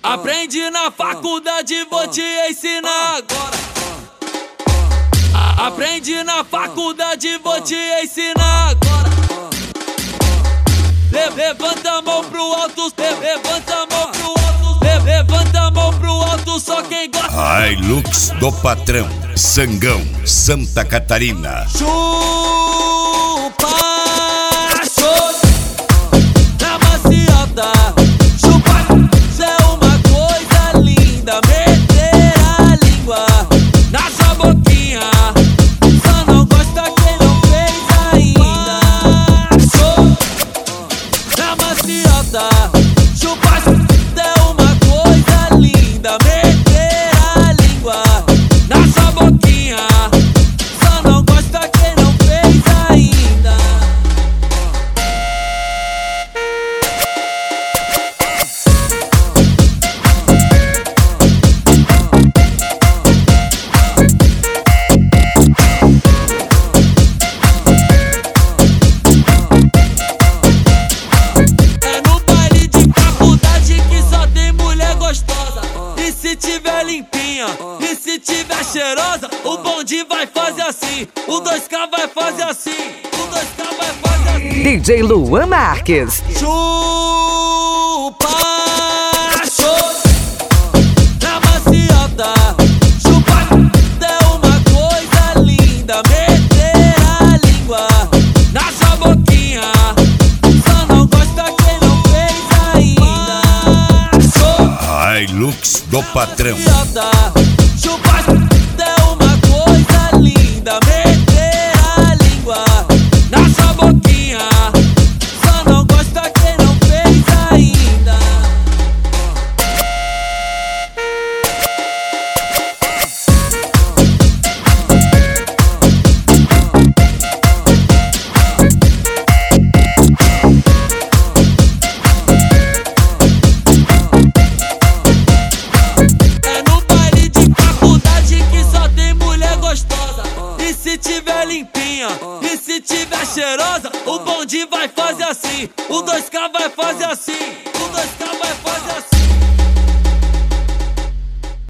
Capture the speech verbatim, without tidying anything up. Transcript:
Aprende na faculdade, vou te ensinar agora. Aprende na faculdade, vou te ensinar agora. Levanta a mão pro alto, levanta a mão pro alto, levanta a mão pro alto, só quem gosta. Hilux do Patrão, Sangão, Santa Catarina. Chupa, chupa, na maciota. Chupa, cê é uma coisa linda. Meter a língua na sua boquinha, só não gosta quem não fez ainda. Chupa, na maciota. Chupa, cê é uma coisa linda. Meter a língua na sua boquinha, só não gosta quem não fez ainda. É no baile de faculdade que só tem mulher gostosa. E se tiver limpinha, e se tiver cheirosa, o bonde vai fazer assim, o dois K vai fazer assim, o dois K vai fazer assim. D J Luan Marques. Chupa, chupa, na maciota. Chupa, é uma coisa linda. Meter a língua na sua boquinha, só não gosta quem não fez ainda. Chupa, Hilux do Patrão. chupa, é uma coisa linda. Meter a língua na sua boquinha, só não gosta quem não fez ainda. É no baile de faculdade que só tem mulher gostosa. E se tiver limpinha, e se tiver cheirosa, o bonde vai fazer assim, o dois K vai fazer assim, o dois K vai fazer